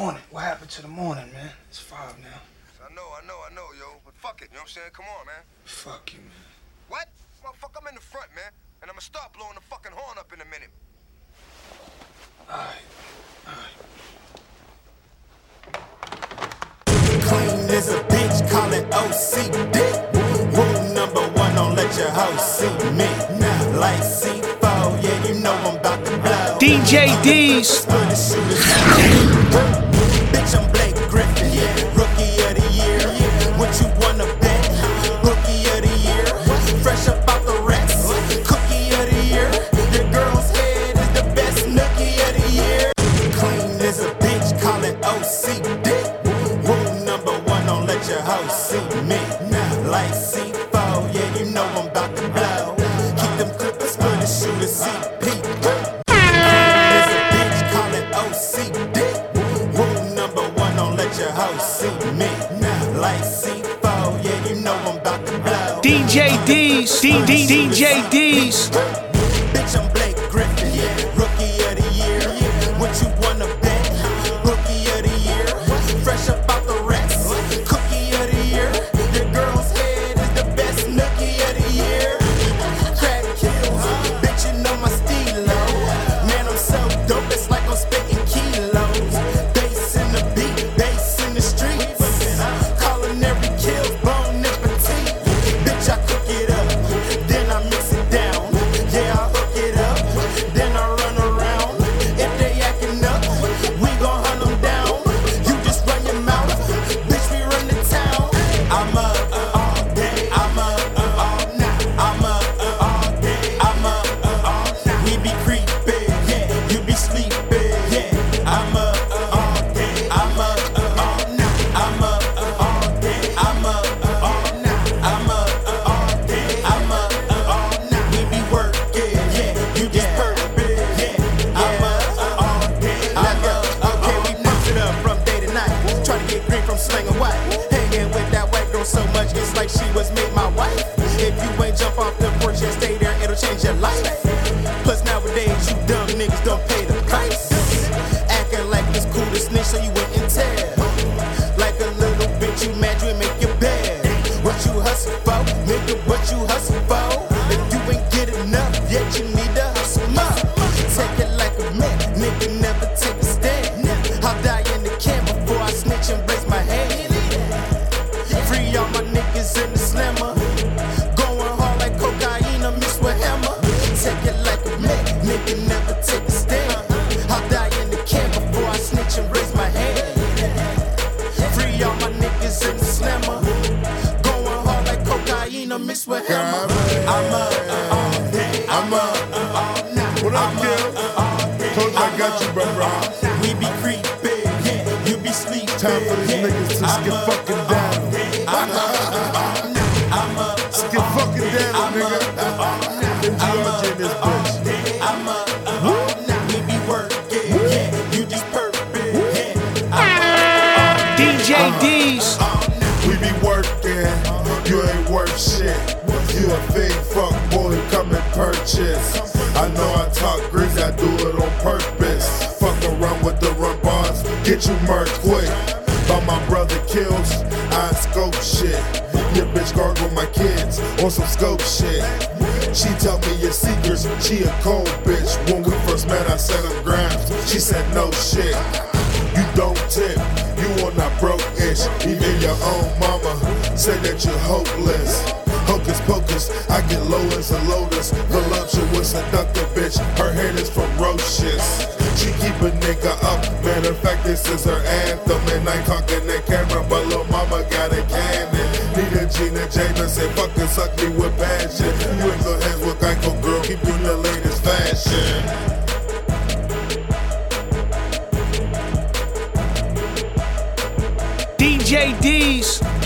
morning? What happened to the morning, man? It's 5 now. I know, yo. But fuck it, you know what I'm saying? Come on, man. Fuck you, man. What? Motherfucker, I'm in the front, man. And I'ma start blowing the fucking horn up in a minute. Alright. Clean as a bitch, call it OCD. Rule number 1, don't let your hoe see me. Like C4, yeah, you know I'm about to blow. DJ D's. Bitch, I'm Blake Griffin, rookie of the year. What you wanna bet? Rookie of the year. Fresh up out the rest. Cookie of the year. Your girl's head is the best nookie of the year. Clean as a bitch, call it OCD. Rule number 1, don't let your hoe see me. Like C4, yeah, you know I'm about to blow. Keep them clippers for the shooter CP. As a bitch, call it OCD. Rule number 1, don't let your hoe see me. Like C4, yeah, you know I'm about to blow. DJ D's. DJ D's. Bitch, I'm Blake Griffin, rookie of the year. What you wanna bet? Rookie of the year. Fresh up out the rest. Cookie of the year. Your girl's head is the best nookie of the year. Crack kills, bitch, you know my stilo. Man, I'm so dope, it's like I'm spitting kilos. Bass in the beat, bass in the streets. Culinary kills, bone and petite. Bitch, I cook it up, then I mix it down. Yeah, I hook it up, then I run around. If they acting up, we gon' hunt them down. You just run your mouth, bitch, we run the town. I'm up all day, I'm up all night. I'm up all day, I'm up all night. We be creeping, you be sleeping, I'm up all day, I'm up all night. I'm up all day, I'm up all night. I'm up all day, I'm up all night. We be working, you just perfect, I'm up all day, I'm up. Okay, we mix it up from day to night. Trying to get green from slanging white. Hanging with that white girl so much, it's like she was made my wife. If you ain't jump off the porch and stay there, it'll change your life. Plus nowadays, you dumb niggas don't pay the price. Acting like this cool to snitch so you wouldn't tell. Like a little bitch, you mad, you ain't make your bed. What you hustle for? Nigga, what you hustle for? If you ain't get enough yet, you need to hustle more. Take it like a man, nigga, never take a stand. I'll die in the can before I snitch and raise my hand. Free all my niggas in the slammer. Going hard like cocaine, I mix with hammer. Take it like a man, nigga, never take a stand. I'll die in the can before I snitch and raise my hand. Free all my niggas in the slammer. Going hard like cocaine, I mix with hammer. I'm up all day, I'm up all night. What up, kid? Told you I got you, brother. We be creeping, you be sleeping. Time for these niggas to skip fucking down. Skip fucking down, nigga. MGRJ in this bitch. We be working, you just perfect. DJ D's. We be working, you ain't worth shit. You a fake fuck boy, come and purchase. I know I talk greasy, I do it on purpose. Fuck around with the run bars, get you murked quick. By my brother kills, I scope shit. Your bitch gargle my kids on some scope shit. She tell me your secrets, she a cold bitch. When we first met, I sent her grams. She said no shit. You don't tip, you on that broke-ish. Even your own mama say that you're hopeless. Hocus pocus, I get low as a lotus. Voluptuous, seductive bitch, her head is ferocious. She keep a nigga up, matter of fact this is her anthem. And I ain't talking that camera, but lil' mama got a cannon. Need a Gina Jameson, fucking suck me with passion. You in good hands with Geico, girl, keep you in the latest fashion. DJ D's.